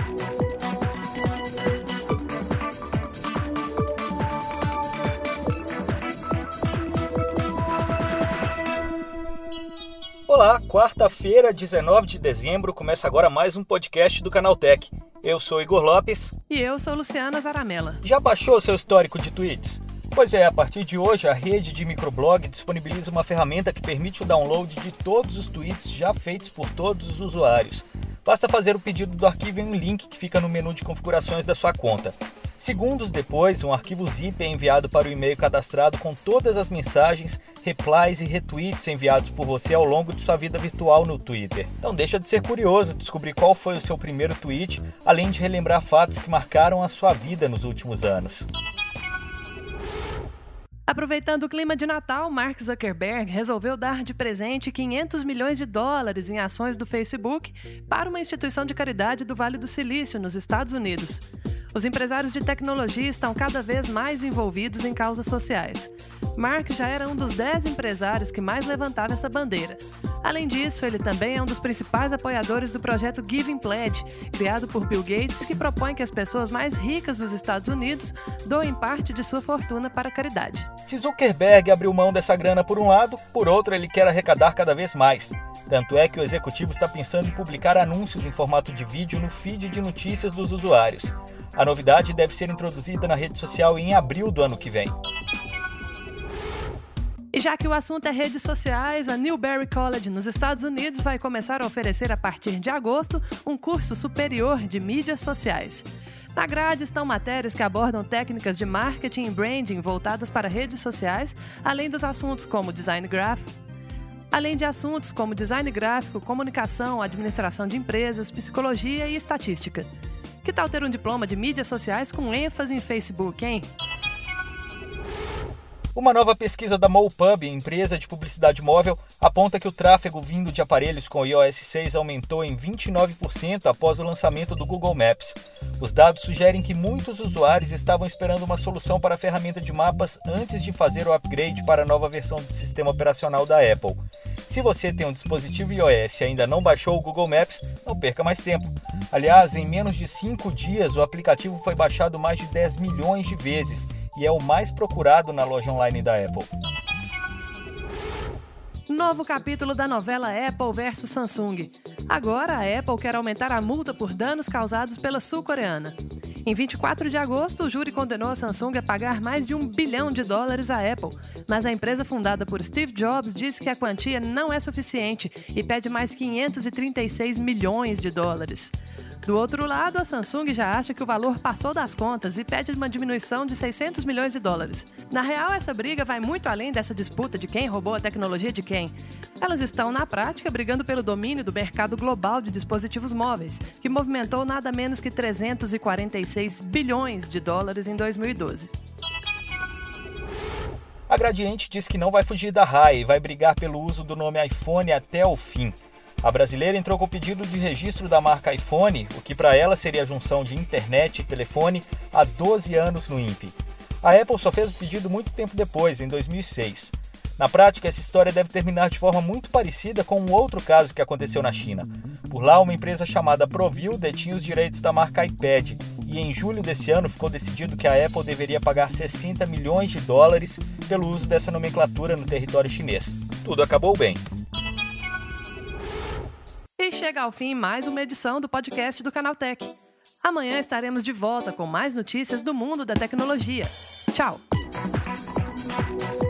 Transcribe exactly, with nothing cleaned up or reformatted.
Olá, quarta-feira, dezenove de dezembro, começa agora mais um podcast do Canaltech. Eu sou Igor Lopes. E eu sou Luciana Zaramella. Já baixou seu histórico de tweets? Pois é, a partir de hoje a rede de microblog disponibiliza uma ferramenta que permite o download de todos os tweets já feitos por todos os usuários. Basta fazer o pedido do arquivo em um link que fica no menu de configurações da sua conta. Segundos depois, um arquivo zip é enviado para o e-mail cadastrado com todas as mensagens, replies e retweets enviados por você ao longo de sua vida virtual no Twitter. Não deixa de ser curioso descobrir qual foi o seu primeiro tweet, além de relembrar fatos que marcaram a sua vida nos últimos anos. Aproveitando o clima de Natal, Mark Zuckerberg resolveu dar de presente quinhentos milhões de dólares em ações do Facebook para uma instituição de caridade do Vale do Silício, nos Estados Unidos. Os empresários de tecnologia estão cada vez mais envolvidos em causas sociais. Mark já era um dos dez empresários que mais levantava essa bandeira. Além disso, ele também é um dos principais apoiadores do projeto Giving Pledge, criado por Bill Gates, que propõe que as pessoas mais ricas dos Estados Unidos doem parte de sua fortuna para a caridade. Se Zuckerberg abriu mão dessa grana por um lado, por outro ele quer arrecadar cada vez mais. Tanto é que o executivo está pensando em publicar anúncios em formato de vídeo no feed de notícias dos usuários. A novidade deve ser introduzida na rede social em abril do ano que vem. E já que o assunto é redes sociais, a Newberry College nos Estados Unidos vai começar a oferecer a partir de agosto um curso superior de mídias sociais. Na grade estão matérias que abordam técnicas de marketing e branding voltadas para redes sociais, além dos assuntos como design gráfico, além de assuntos como design gráfico, comunicação, administração de empresas, psicologia e estatística. Que tal ter um diploma de mídias sociais com ênfase em Facebook, hein? Uma nova pesquisa da MoPub, empresa de publicidade móvel, aponta que o tráfego vindo de aparelhos com i O S seis aumentou em vinte e nove por cento após o lançamento do Google Maps. Os dados sugerem que muitos usuários estavam esperando uma solução para a ferramenta de mapas antes de fazer o upgrade para a nova versão do sistema operacional da Apple. Se você tem um dispositivo iOS e ainda não baixou o Google Maps, não perca mais tempo. Aliás, em menos de cinco dias, o aplicativo foi baixado mais de dez milhões de vezes e é o mais procurado na loja online da Apple. Novo capítulo da novela Apple versus Samsung. Agora, a Apple quer aumentar a multa por danos causados pela sul-coreana. Em vinte e quatro de agosto, o júri condenou a Samsung a pagar mais de um bilhão de dólares à Apple, mas a empresa fundada por Steve Jobs disse que a quantia não é suficiente e pede mais quinhentos e trinta e seis milhões de dólares. Do outro lado, a Samsung já acha que o valor passou das contas e pede uma diminuição de seiscentos milhões de dólares. Na real, essa briga vai muito além dessa disputa de quem roubou a tecnologia de quem. Elas estão, na prática, brigando pelo domínio do mercado global de dispositivos móveis, que movimentou nada menos que trezentos e quarenta e seis bilhões de dólares em dois mil e doze. A Gradiente diz que não vai fugir da raia e vai brigar pelo uso do nome iPhone até o fim. A brasileira entrou com o pedido de registro da marca iPhone, o que para ela seria a junção de internet e telefone, há doze anos no I N P E. A Apple só fez o pedido muito tempo depois, em dois mil e seis. Na prática, essa história deve terminar de forma muito parecida com um outro caso que aconteceu na China. Por lá, uma empresa chamada Provil detinha os direitos da marca iPad, e em julho desse ano ficou decidido que a Apple deveria pagar sessenta milhões de dólares pelo uso dessa nomenclatura no território chinês. Tudo acabou bem. E chega ao fim mais uma edição do podcast do Canaltech. Amanhã estaremos de volta com mais notícias do mundo da tecnologia. Tchau!